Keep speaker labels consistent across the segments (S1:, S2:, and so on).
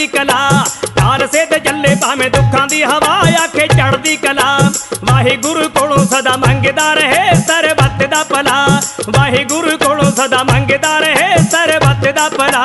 S1: कला। काल सिद्ध चले भावें दुखां दी हवा आखे चढ़दी कला। वाहिगुरु कोलों सदा मंगदा रहे सरबत दा भला। वाहिगुरु कोलों सदा मंगदा रहे सरबत दा भला।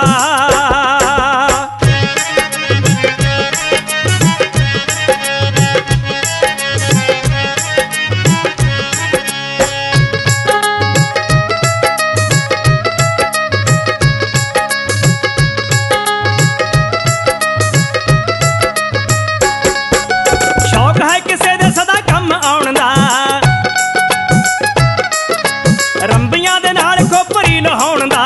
S1: रंबियां दे नाल खोपरी लहाउण दा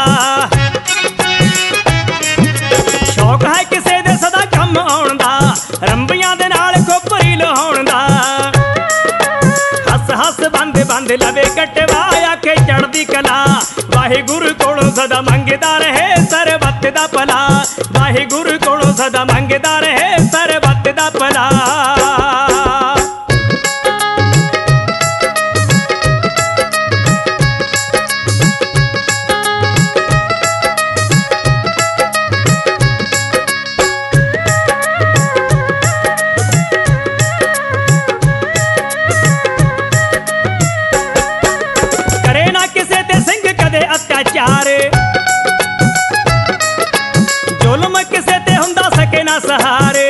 S1: शौक है किसे दे सदा कम आउण दा। रंबियां दे नाल खोपरी लहाउण दा। हस हस बंद बंद लवे कटवा आखे चढ़दी कला। वाहिगुरु कोलों सदा मंगदा रहे सरबत दा भला। वाहिगुरु कोलों सदा मंगदा रहे सरबत दा भला। अत्याचार जुल्म किसे ते हुंदा सके ना सहारे।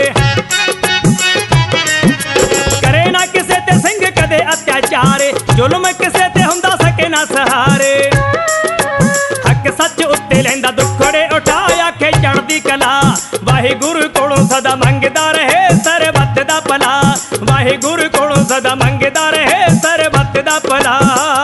S1: करे ना किसे ते सिंह कदे अत्याचार जुल्म किसे ते हुंदा सके ना सहारे। हक सच उत्ते लैंदा दुखड़े उठा आखे चढ़दी कला। वाहिगुरु कोलों सदा मंगदा रहे सरबत दा भला। वाहिगुरु कोलों सदा मंगदा रहे सरबत दा भला।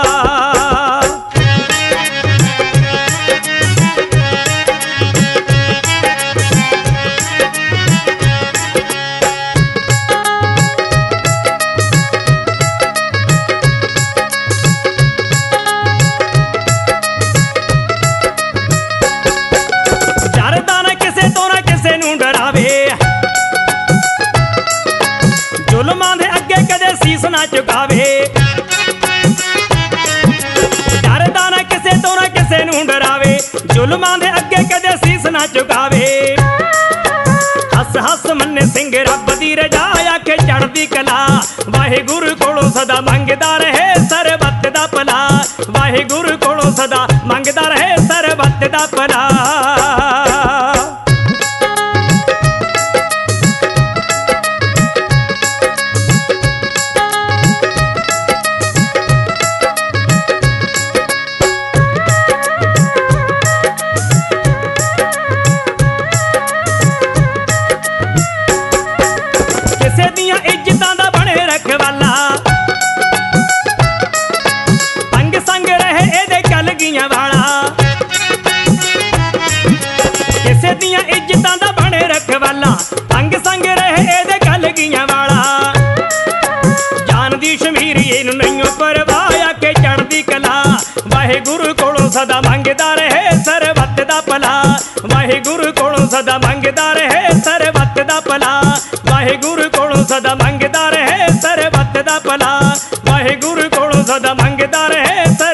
S1: जुल्मां दे अगे कदे सीस ना झुकावे। डरदा ना किसे तो ना किसे नूं डरावे। जुल्मां दे अगे कदे सीस ना झुकावे। हस हस मन्ने सिंह रब दी रजा आखे चढ़दी कला। वाहिगुरु कोलों सदा मंगदा रहे सरबत दा भला। वाहिगुरु कोलों सदा मंगदा रहे सरबत दा भला। किसे दियां इज्जतां दा बने रखवाला। अंग संग रहे एदे कलगियां वाला। किसे दियां इज्जतां दा बने रखवाला। अंग संग रहे एदे कलगियां वाला। जान दी शमीरी इनू नहीं परवाह आखे चढ़दी कला। वाहिगुरु कोलों सदा मंगदा रहे सरबत दा भला। वाहिगुरु कोलों सदा मंगदा रहे सरबत दा भला। वाहिगुरु कोलों सदा मंगदा रहे सरबत दा भला। वाहिगुरु कोलों सदा मंगदा रहे।